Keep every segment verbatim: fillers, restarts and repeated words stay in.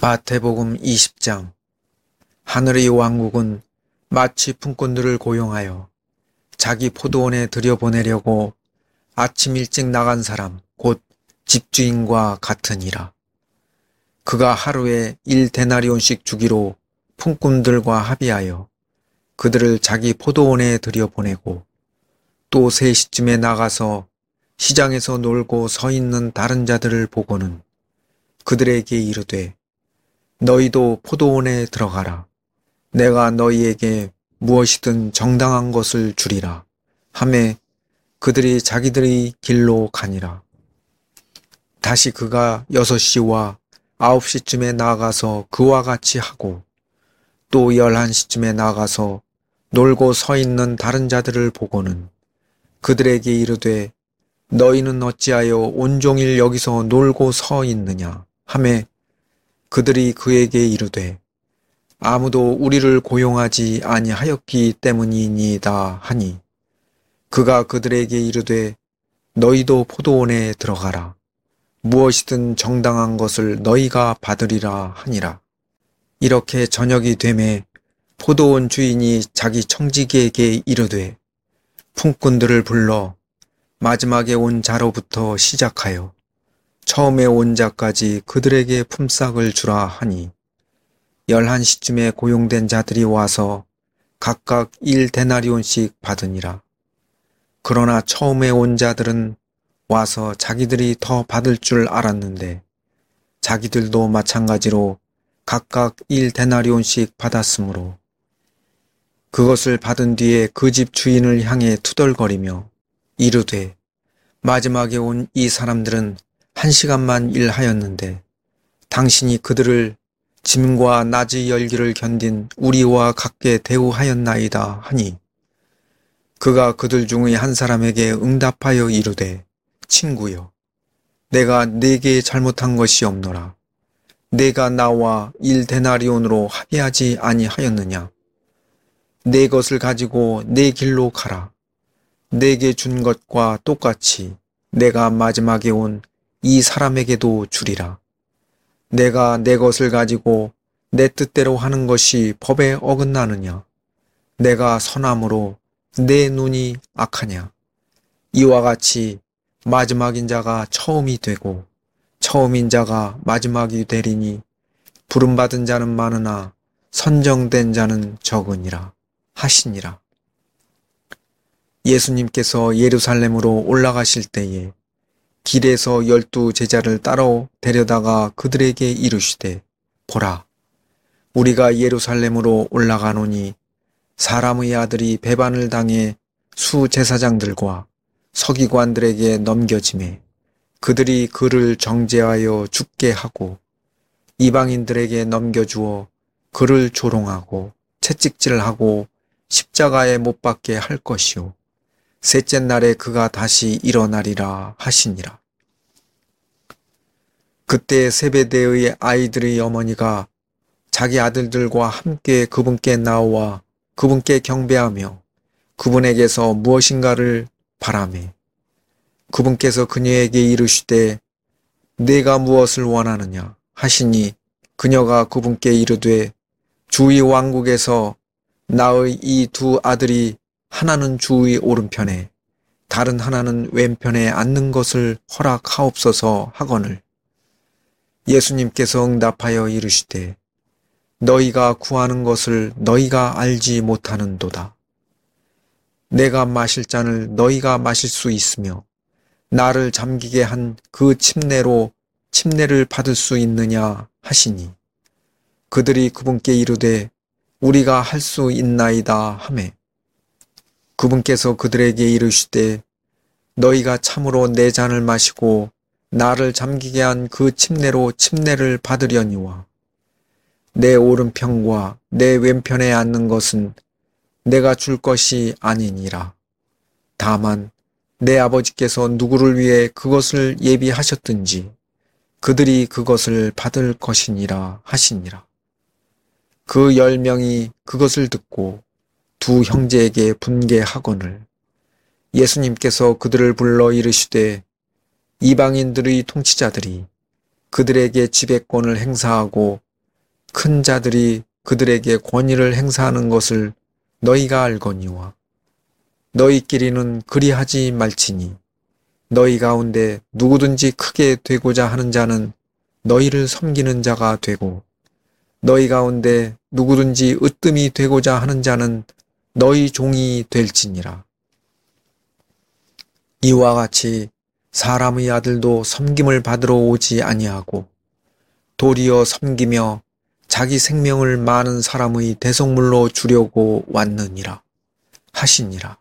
마태복음 이십 장. 하늘의 왕국은 마치 품꾼들을 고용하여 자기 포도원에 들여보내려고 아침 일찍 나간 사람 곧 집주인과 같으니라. 그가 하루에 일 데나리온씩 주기로 품꾼들과 합의하여 그들을 자기 포도원에 들여보내고 또 세 시쯤에 나가서 시장에서 놀고 서 있는 다른 자들을 보고는 그들에게 이르되 너희도 포도원에 들어가라. 내가 너희에게 무엇이든 정당한 것을 주리라. 하매 그들이 자기들의 길로 가니라. 다시 그가 여섯 시와 아홉 시쯤에 나가서 그와 같이 하고 또 열한 시쯤에 나가서 놀고 서 있는 다른 자들을 보고는 그들에게 이르되 너희는 어찌하여 온종일 여기서 놀고 서 있느냐. 하매 그들이 그에게 이르되 아무도 우리를 고용하지 아니하였기 때문이니이다 하니 그가 그들에게 이르되 너희도 포도원에 들어가라. 무엇이든 정당한 것을 너희가 받으리라 하니라. 이렇게 저녁이 되매 포도원 주인이 자기 청지기에게 이르되 품꾼들을 불러 마지막에 온 자로부터 시작하여 처음에 온 자까지 그들에게 품삯을 주라 하니 열한 시쯤에 고용된 자들이 와서 각각 일 데나리온씩 받으니라. 그러나 처음에 온 자들은 와서 자기들이 더 받을 줄 알았는데 자기들도 마찬가지로 각각 일 데나리온씩 받았으므로 그것을 받은 뒤에 그 집 주인을 향해 투덜거리며 이르되 마지막에 온 이 사람들은 한 시간만 일하였는데 당신이 그들을 짐과 낮의 열기를 견딘 우리와 같게 대우하였나이다 하니 그가 그들 중의 한 사람에게 응답하여 이르되 친구여 내가 네게 잘못한 것이 없노라. 내가 나와 일 데나리온으로 합의하지 아니하였느냐. 내 것을 가지고 내 길로 가라. 내게 준 것과 똑같이 내가 마지막에 온 이 사람에게도 주리라. 내가 내 것을 가지고 내 뜻대로 하는 것이 법에 어긋나느냐. 내가 선함으로 내 눈이 악하냐. 이와 같이 마지막인 자가 처음이 되고 처음인 자가 마지막이 되리니 부름받은 자는 많으나 선정된 자는 적으니라 하시니라. 예수님께서 예루살렘으로 올라가실 때에 길에서 열두 제자를 따로 데려다가 그들에게 이르시되 보라 우리가 예루살렘으로 올라가노니 사람의 아들이 배반을 당해 수제사장들과 서기관들에게 넘겨지매 그들이 그를 정죄하여 죽게 하고 이방인들에게 넘겨주어 그를 조롱하고 채찍질하고 십자가에 못 박게 할 것이요 셋째 날에 그가 다시 일어나리라 하시니라. 그때 세베대의 아이들의 어머니가 자기 아들들과 함께 그분께 나와 그분께 경배하며 그분에게서 무엇인가를 바라매 그분께서 그녀에게 이르시되 내가 무엇을 원하느냐 하시니 그녀가 그분께 이르되 주의 왕국에서 나의 이 두 아들이 하나는 주의 오른편에 다른 하나는 왼편에 앉는 것을 허락하옵소서 하거늘 예수님께서 응답하여 이르시되 너희가 구하는 것을 너희가 알지 못하는도다. 내가 마실 잔을 너희가 마실 수 있으며 나를 잠기게 한 그 침례로 침례를 받을 수 있느냐 하시니 그들이 그분께 이르되 우리가 할 수 있나이다 하매 그분께서 그들에게 이르시되 너희가 참으로 내 잔을 마시고 나를 잠기게 한 그 침례로 침례를 받으려니와 내 오른편과 내 왼편에 앉는 것은 내가 줄 것이 아니니라. 다만 내 아버지께서 누구를 위해 그것을 예비하셨든지 그들이 그것을 받을 것이니라 하시니라. 그 열 명이 그것을 듣고 두 형제에게 분개하거늘 예수님께서 그들을 불러 이르시되 이방인들의 통치자들이 그들에게 지배권을 행사하고 큰 자들이 그들에게 권위를 행사하는 것을 너희가 알거니와 너희끼리는 그리하지 말지니 너희 가운데 누구든지 크게 되고자 하는 자는 너희를 섬기는 자가 되고 너희 가운데 누구든지 으뜸이 되고자 하는 자는 너희 종이 될지니라. 이와 같이 사람의 아들도 섬김을 받으러 오지 아니하고 도리어 섬기며 자기 생명을 많은 사람의 대속물로 주려고 왔느니라 하시니라.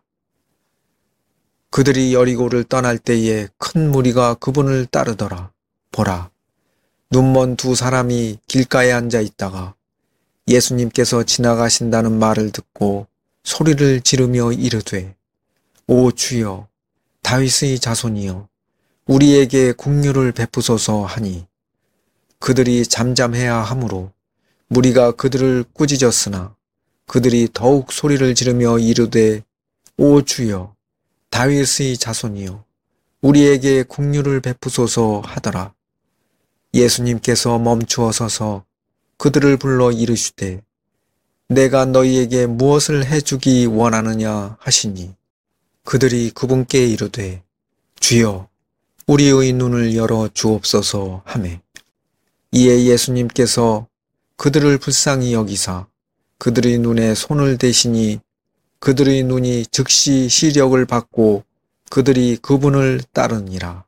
그들이 여리고를 떠날 때에 큰 무리가 그분을 따르더라. 보라, 눈먼 두 사람이 길가에 앉아 있다가 예수님께서 지나가신다는 말을 듣고 소리를 지르며 이르되, 오 주여, 다윗의 자손이여, 우리에게 긍휼을 베푸소서 하니, 그들이 잠잠해야 하므로 무리가 그들을 꾸짖었으나 그들이 더욱 소리를 지르며 이르되, 오 주여, 다윗의 자손이여, 우리에게 긍휼을 베푸소서 하더라. 예수님께서 멈추어 서서 그들을 불러 이르시되, 내가 너희에게 무엇을 해주기 원하느냐 하시니, 그들이 그분께 이르되, 주여, 우리의 눈을 열어 주옵소서 하매, 이에 예수님께서 그들을 불쌍히 여기사 그들의 눈에 손을 대시니 그들의 눈이 즉시 시력을 받고 그들이 그분을 따르니라.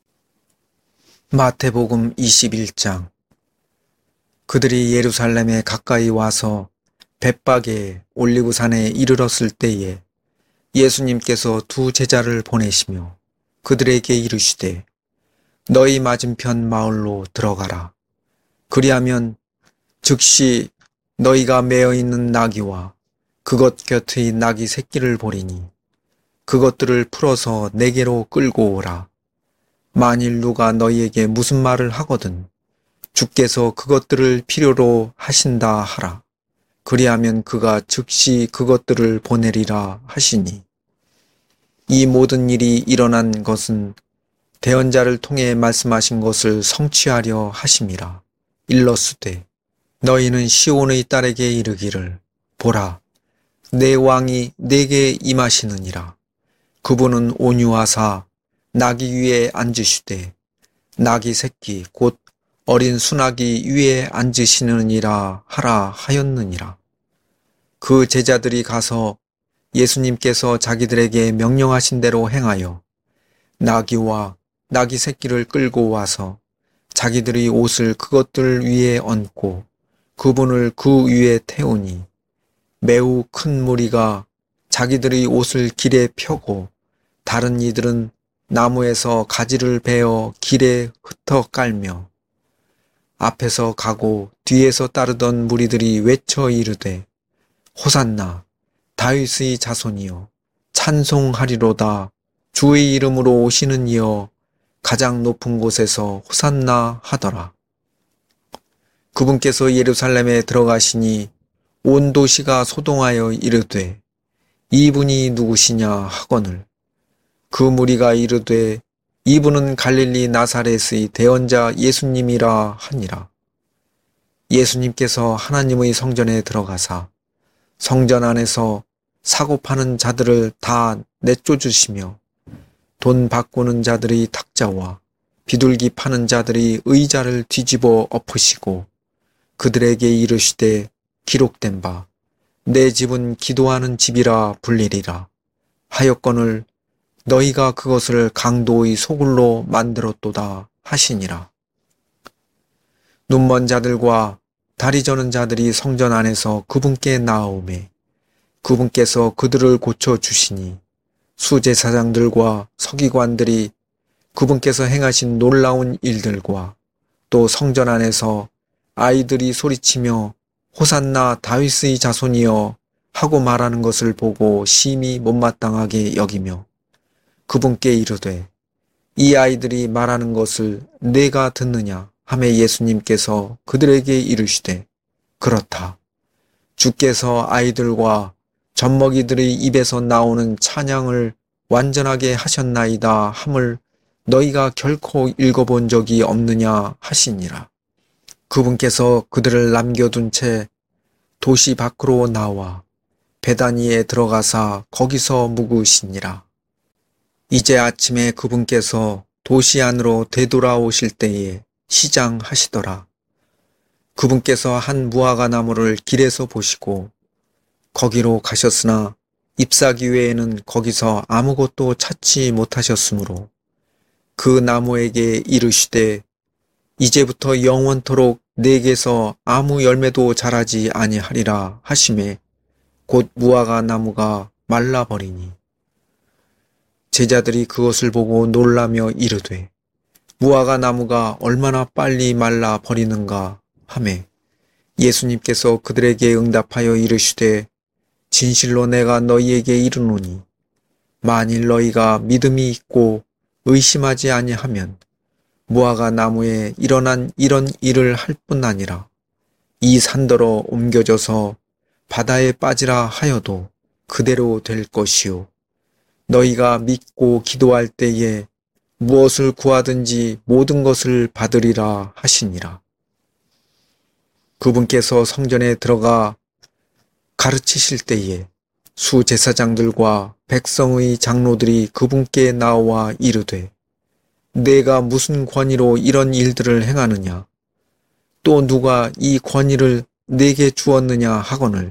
마태복음 이십일 장. 그들이 예루살렘에 가까이 와서 벳박에 올리브산에 이르렀을 때에 예수님께서 두 제자를 보내시며 그들에게 이르시되, 너희 맞은편 마을로 들어가라. 그리하면 즉시 너희가 매어 있는 나귀와 그것 곁의 나귀 새끼를 보리니 그것들을 풀어서 내게로 끌고 오라. 만일 누가 너희에게 무슨 말을 하거든 주께서 그것들을 필요로 하신다 하라. 그리하면 그가 즉시 그것들을 보내리라 하시니, 이 모든 일이 일어난 것은 대언자를 통해 말씀하신 것을 성취하려 하심이라. 일러스되, 너희는 시온의 딸에게 이르기를, 보라, 내 왕이 내게 임하시느니라. 그분은 온유하사 나귀 위에 앉으시되 나귀 새끼 곧 어린 수나귀 위에 앉으시느니라 하라 하였느니라. 그 제자들이 가서 예수님께서 자기들에게 명령하신 대로 행하여 나귀와 나귀 새끼를 끌고 와서 자기들의 옷을 그것들 위에 얹고 그분을 그 위에 태우니 매우 큰 무리가 자기들의 옷을 길에 펴고 다른 이들은 나무에서 가지를 베어 길에 흩어 깔며 앞에서 가고 뒤에서 따르던 무리들이 외쳐 이르되, 호산나, 다윗의 자손이여, 찬송하리로다. 주의 이름으로 오시는 이여, 가장 높은 곳에서 호산나 하더라. 그분께서 예루살렘에 들어가시니 온 도시가 소동하여 이르되, 이분이 누구시냐 하거늘. 그 무리가 이르되, 이분은 갈릴리 나사렛의 대언자 예수님이라 하니라. 예수님께서 하나님의 성전에 들어가사 성전 안에서 사고 파는 자들을 다 내쫓으시며 돈 바꾸는 자들의 탁자와 비둘기 파는 자들의 의자를 뒤집어 엎으시고 그들에게 이르시되, 기록된 바 내 집은 기도하는 집이라 불리리라 하였거늘 너희가 그것을 강도의 소굴로 만들었도다 하시니라. 눈먼 자들과 다리 저는 자들이 성전 안에서 그분께 나아오매 그분께서 그들을 고쳐주시니 수제사장들과 서기관들이 그분께서 행하신 놀라운 일들과 또 성전 안에서 아이들이 소리치며 호산나 다윗의 자손이여 하고 말하는 것을 보고 심히 못마땅하게 여기며 그분께 이르되, 이 아이들이 말하는 것을 내가 듣느냐 하매 예수님께서 그들에게 이르시되, 그렇다. 주께서 아이들과 젖먹이들의 입에서 나오는 찬양을 완전하게 하셨나이다 함을 너희가 결코 읽어본 적이 없느냐 하시니라. 그분께서 그들을 남겨둔 채 도시 밖으로 나와 베다니에 들어가사 거기서 묵으시니라. 이제 아침에 그분께서 도시 안으로 되돌아오실 때에 시장하시더라. 그분께서 한 무화과 나무를 길에서 보시고 거기로 가셨으나 잎사귀 외에는 거기서 아무것도 찾지 못하셨으므로 그 나무에게 이르시되 이제부터 영원토록 내게서 아무 열매도 자라지 아니하리라 하시매 곧 무화과 나무가 말라버리니 제자들이 그것을 보고 놀라며 이르되 무화과 나무가 얼마나 빨리 말라 버리는가 하매 예수님께서 그들에게 응답하여 이르시되 진실로 내가 너희에게 이르노니 만일 너희가 믿음이 있고 의심하지 아니하면 무화과 나무에 일어난 이런 일을 할 뿐 아니라 이 산더러 옮겨져서 바다에 빠지라 하여도 그대로 될 것이요 너희가 믿고 기도할 때에 무엇을 구하든지 모든 것을 받으리라 하시니라. 그분께서 성전에 들어가 가르치실 때에 수제사장들과 백성의 장로들이 그분께 나와 이르되 내가 무슨 권위로 이런 일들을 행하느냐 또 누가 이 권위를 내게 주었느냐 하거늘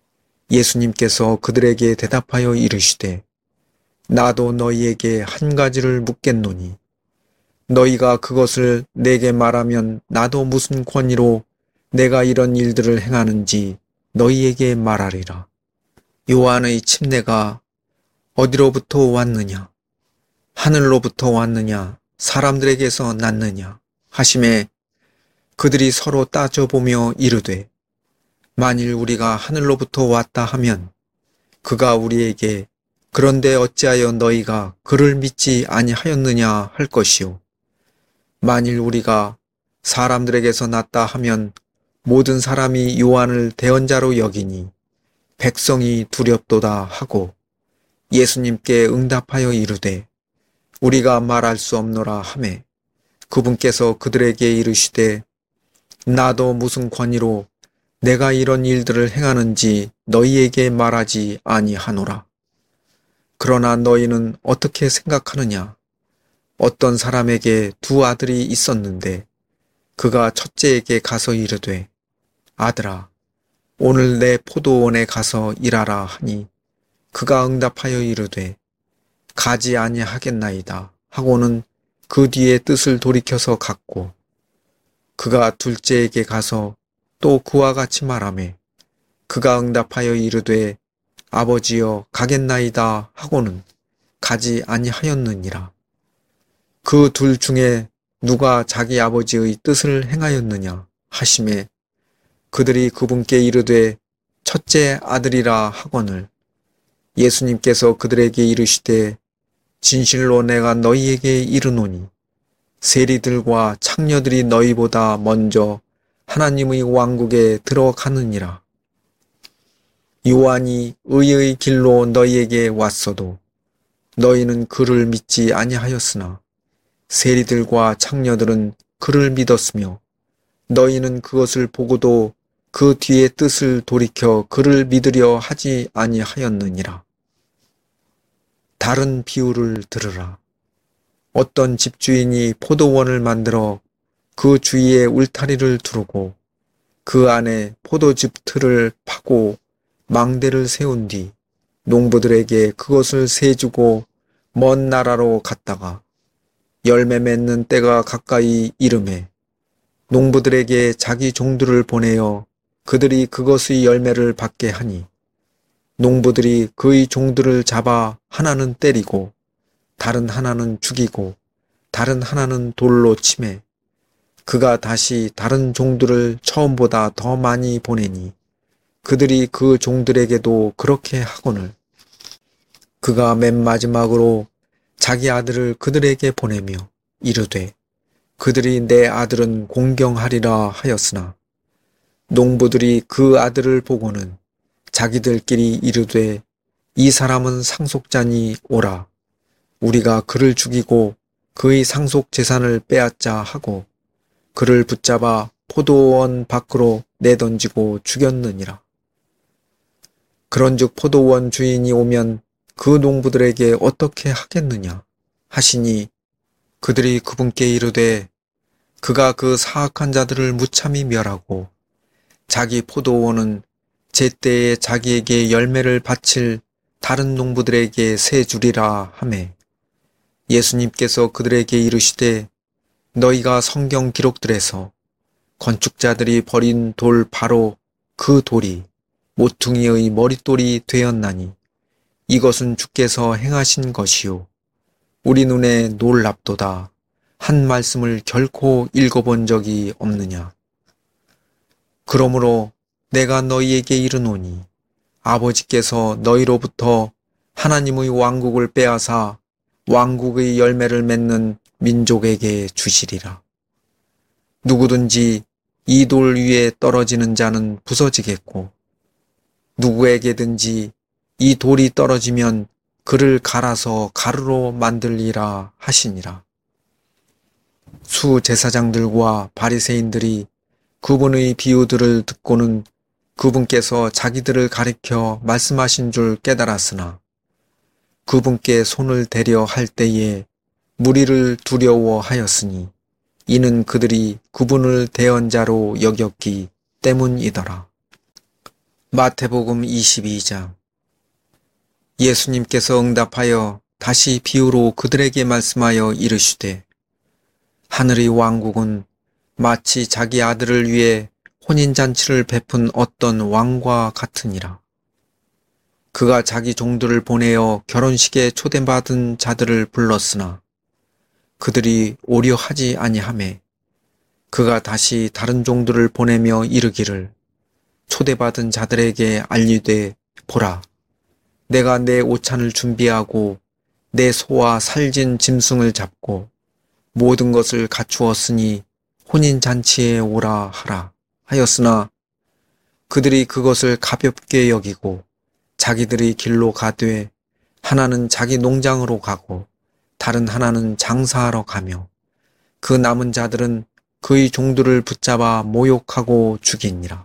예수님께서 그들에게 대답하여 이르시되 나도 너희에게 한 가지를 묻겠노니 너희가 그것을 내게 말하면 나도 무슨 권위로 내가 이런 일들을 행하는지 너희에게 말하리라. 요한의 침례가 어디로부터 왔느냐? 하늘로부터 왔느냐? 사람들에게서 났느냐? 하심에 그들이 서로 따져보며 이르되 만일 우리가 하늘로부터 왔다 하면 그가 우리에게 그런데 어찌하여 너희가 그를 믿지 아니하였느냐 할 것이요 만일 우리가 사람들에게서 났다 하면 모든 사람이 요한을 대언자로 여기니 백성이 두렵도다 하고 예수님께 응답하여 이르되 우리가 말할 수 없노라 하매 그분께서 그들에게 이르시되 나도 무슨 권위로 내가 이런 일들을 행하는지 너희에게 말하지 아니하노라. 그러나 너희는 어떻게 생각하느냐? 어떤 사람에게 두 아들이 있었는데 그가 첫째에게 가서 이르되 아들아 오늘 내 포도원에 가서 일하라 하니 그가 응답하여 이르되 가지 아니하겠나이다 하고는 그 뒤에 뜻을 돌이켜서 갔고 그가 둘째에게 가서 또 그와 같이 말하매 그가 응답하여 이르되 아버지여 가겠나이다 하고는 가지 아니하였느니라. 그 둘 중에 누가 자기 아버지의 뜻을 행하였느냐 하시매 그들이 그분께 이르되 첫째 아들이라 하거늘 예수님께서 그들에게 이르시되 진실로 내가 너희에게 이르노니 세리들과 창녀들이 너희보다 먼저 하나님의 왕국에 들어가느니라. 요한이 의의 길로 너희에게 왔어도 너희는 그를 믿지 아니하였으나 세리들과 창녀들은 그를 믿었으며 너희는 그것을 보고도 그 뒤에 뜻을 돌이켜 그를 믿으려 하지 아니하였느니라. 다른 비유를 들으라. 어떤 집주인이 포도원을 만들어 그 주위에 울타리를 두르고 그 안에 포도즙 틀을 파고 망대를 세운 뒤 농부들에게 그것을 세주고 먼 나라로 갔다가 열매 맺는 때가 가까이 이르매 농부들에게 자기 종들을 보내어 그들이 그것의 열매를 받게 하니 농부들이 그의 종들을 잡아 하나는 때리고 다른 하나는 죽이고 다른 하나는 돌로 치매 그가 다시 다른 종들을 처음보다 더 많이 보내니 그들이 그 종들에게도 그렇게 하거늘 그가 맨 마지막으로 자기 아들을 그들에게 보내며 이르되 그들이 내 아들은 공경하리라 하였으나 농부들이 그 아들을 보고는 자기들끼리 이르되 이 사람은 상속자니 오라 우리가 그를 죽이고 그의 상속 재산을 빼앗자 하고 그를 붙잡아 포도원 밖으로 내던지고 죽였느니라. 그런즉 포도원 주인이 오면 그 농부들에게 어떻게 하겠느냐 하시니 그들이 그분께 이르되 그가 그 사악한 자들을 무참히 멸하고 자기 포도원은 제때에 자기에게 열매를 바칠 다른 농부들에게 세 주리라 하매 예수님께서 그들에게 이르시되 너희가 성경 기록들에서 건축자들이 버린 돌 바로 그 돌이 모퉁이의 머릿돌이 되었나니 이것은 주께서 행하신 것이요 우리 눈에 놀랍도다 한 말씀을 결코 읽어본 적이 없느냐. 그러므로 내가 너희에게 이르노니 아버지께서 너희로부터 하나님의 왕국을 빼앗아 왕국의 열매를 맺는 민족에게 주시리라. 누구든지 이 돌 위에 떨어지는 자는 부서지겠고 누구에게든지 이 돌이 떨어지면 그를 갈아서 가루로 만들리라 하시니라. 수제사장들과 바리새인들이 그분의 비유들을 듣고는 그분께서 자기들을 가리켜 말씀하신 줄 깨달았으나 그분께 손을 대려 할 때에 무리를 두려워하였으니 이는 그들이 그분을 대언자로 여겼기 때문이더라. 마태복음 이십이 장. 예수님께서 응답하여 다시 비유로 그들에게 말씀하여 이르시되 하늘의 왕국은 마치 자기 아들을 위해 혼인잔치를 베푼 어떤 왕과 같으니라. 그가 자기 종들을 보내어 결혼식에 초대받은 자들을 불렀으나 그들이 오려 하지 아니하매 그가 다시 다른 종들을 보내며 이르기를 초대받은 자들에게 알리되 보라 내가 내 오찬을 준비하고 내 소와 살진 짐승을 잡고 모든 것을 갖추었으니 혼인잔치에 오라 하라 하였으나 그들이 그것을 가볍게 여기고 자기들이 길로 가되 하나는 자기 농장으로 가고 다른 하나는 장사하러 가며 그 남은 자들은 그의 종들을 붙잡아 모욕하고 죽이니라.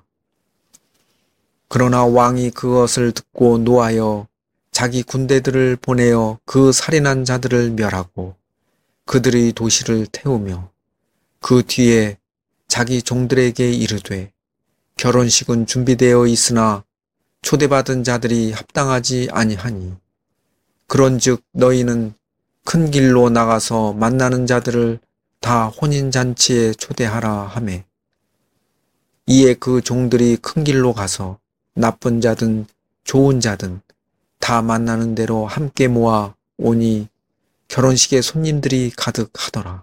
그러나 왕이 그것을 듣고 노하여 자기 군대들을 보내어 그 살인한 자들을 멸하고 그들의 도시를 태우며 그 뒤에 자기 종들에게 이르되 결혼식은 준비되어 있으나 초대받은 자들이 합당하지 아니하니 그런즉 너희는 큰 길로 나가서 만나는 자들을 다 혼인잔치에 초대하라 하매 이에 그 종들이 큰 길로 가서 나쁜 자든 좋은 자든 다 만나는 대로 함께 모아 오니 결혼식에 손님들이 가득하더라.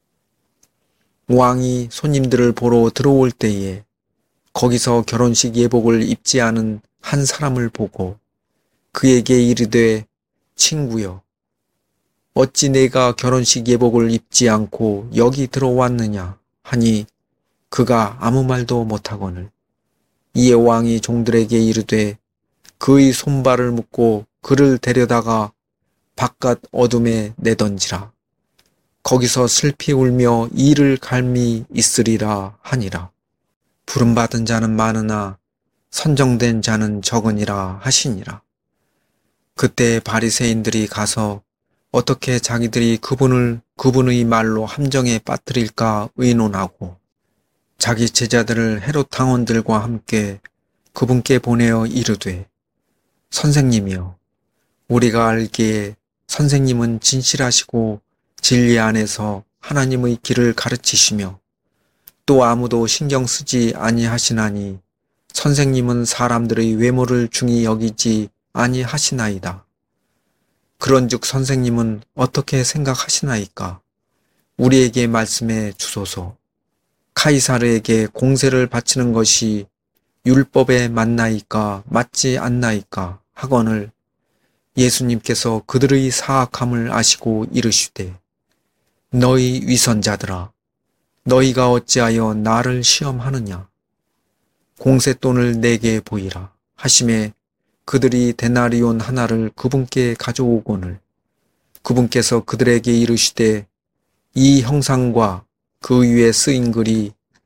왕이 손님들을 보러 들어올 때에 거기서 결혼식 예복을 입지 않은 한 사람을 보고 그에게 이르되 친구여 어찌 내가 결혼식 예복을 입지 않고 여기 들어왔느냐 하니 그가 아무 말도 못하거늘 이에 왕이 종들에게 이르되 그의 손발을 묶고 그를 데려다가 바깥 어둠에 내던지라. 거기서 슬피 울며 이를 갈미 있으리라 하니라. 부름받은 자는 많으나 선정된 자는 적으니라 하시니라. 그때 바리새인들이 가서 어떻게 자기들이 그분을 그분의 말로 함정에 빠뜨릴까 의논하고 자기 제자들을 헤롯 당원들과 함께 그분께 보내어 이르되 선생님이여 우리가 알기에 선생님은 진실하시고 진리 안에서 하나님의 길을 가르치시며 또 아무도 신경 쓰지 아니하시나니 선생님은 사람들의 외모를 중히 여기지 아니하시나이다. 그런즉 선생님은 어떻게 생각하시나이까? 우리에게 말씀해 주소서. 카이사르에게 공세를 바치는 것이 율법에 맞나이까 맞지 않나이까 하거늘 예수님께서 그들의 사악함을 아시고 이르시되 너희 위선자들아 너희가 어찌하여 나를 시험하느냐 공세돈을 내게 보이라 하심에 그들이 데나리온 하나를 그분께 가져오거늘 그분께서 그들에게 이르시되 이 형상과 그 위에 쓰인 글이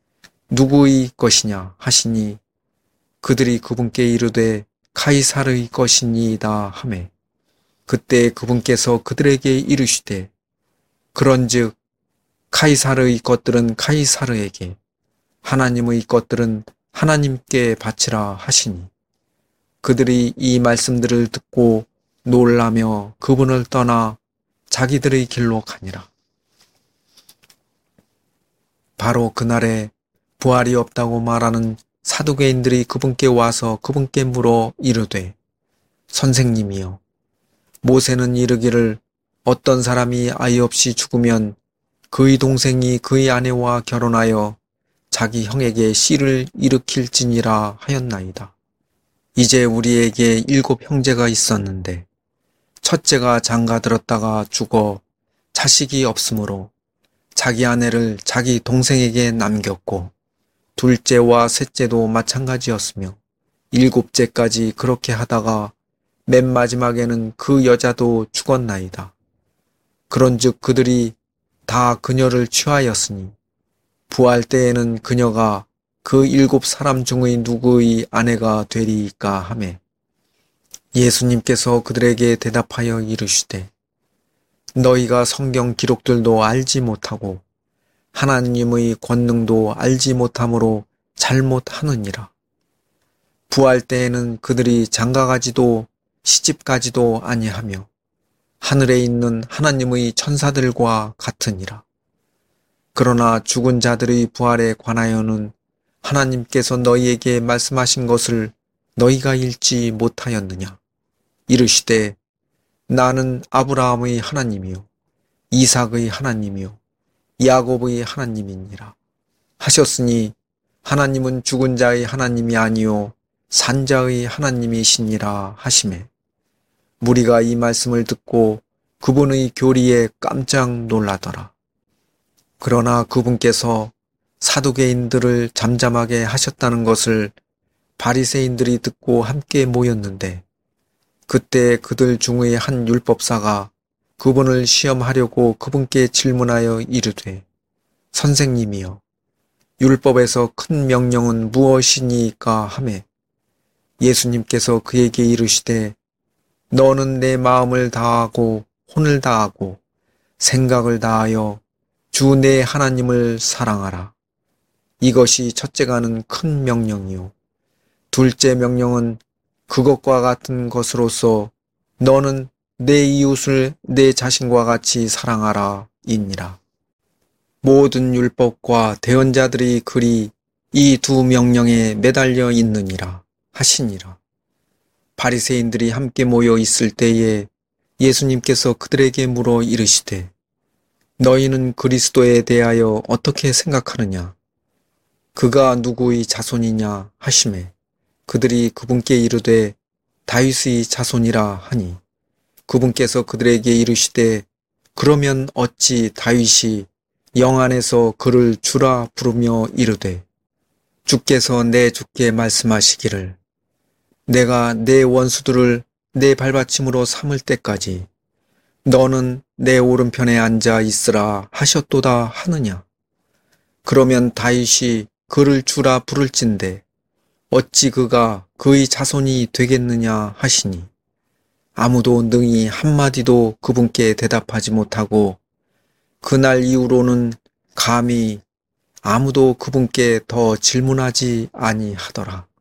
누구의 것이냐 하시니 그들이 그분께 이르되 가이사르의 것이니이다 하매 그때 그분께서 그들에게 이르시되 그런즉 가이사르의 것들은 가이사르에게 하나님의 것들은 하나님께 바치라 하시니 그들이 이 말씀들을 듣고 놀라며 그분을 떠나 자기들의 길로 가니라. 바로 그날에 부활이 없다고 말하는 사두개인들이 그분께 와서 그분께 물어 이르되 선생님이여 모세는 이르기를 어떤 사람이 아이 없이 죽으면 그의 동생이 그의 아내와 결혼하여 자기 형에게 씨를 일으킬지니라 하였나이다. 이제 우리에게 일곱 형제가 있었는데 첫째가 장가들었다가 죽어 자식이 없으므로 자기 아내를 자기 동생에게 남겼고 둘째와 셋째도 마찬가지였으며 일곱째까지 그렇게 하다가 맨 마지막에는 그 여자도 죽었나이다. 그런즉 그들이 다 그녀를 취하였으니 부활 때에는 그녀가 그 일곱 사람 중의 누구의 아내가 되리이까 하매 예수님께서 그들에게 대답하여 이르시되 너희가 성경 기록들도 알지 못하고 하나님의 권능도 알지 못함으로 잘못하느니라. 부활 때에는 그들이 장가가지도 시집가지도 아니하며 하늘에 있는 하나님의 천사들과 같으니라. 그러나 죽은 자들의 부활에 관하여는 하나님께서 너희에게 말씀하신 것을 너희가 읽지 못하였느냐. 이르시되 나는 아브라함의 하나님이요 이삭의 하나님이요 야곱의 하나님이니라 하셨으니 하나님은 죽은 자의 하나님이 아니요 산자의 하나님이시니라 하시매 무리가 이 말씀을 듣고 그분의 교리에 깜짝 놀라더라. 그러나 그분께서 사두개인들을 잠잠하게 하셨다는 것을 바리새인들이 듣고 함께 모였는데 그때 그들 중의 한 율법사가 그분을 시험하려고 그분께 질문하여 이르되 선생님이여 율법에서 큰 명령은 무엇이니까 하매 예수님께서 그에게 이르시되 너는 내 마음을 다하고 혼을 다하고 생각을 다하여 주 내 하나님을 사랑하라. 이것이 첫째가는 큰 명령이요 둘째 명령은 그것과 같은 것으로서 너는 내 이웃을 내 자신과 같이 사랑하라 이니라. 모든 율법과 대언자들이 글이 이 두 명령에 매달려 있느니라 하시니라. 바리새인들이 함께 모여 있을 때에 예수님께서 그들에게 물어 이르시되 너희는 그리스도에 대하여 어떻게 생각하느냐? 그가 누구의 자손이냐 하시매 그들이 그분께 이르되 다윗의 자손이라 하니 그분께서 그들에게 이르시되 그러면 어찌 다윗이 영 안에서 그를 주라 부르며 이르되 주께서 내 주께 말씀하시기를 내가 내 원수들을 내 발받침으로 삼을 때까지 너는 내 오른편에 앉아 있으라 하셨도다 하느냐. 그러면 다윗이 그를 주라 부를진대 어찌 그가 그의 자손이 되겠느냐 하시니 아무도 능히 한마디도 그분께 대답하지 못하고 그날 이후로는 감히 아무도 그분께 더 질문하지 아니하더라.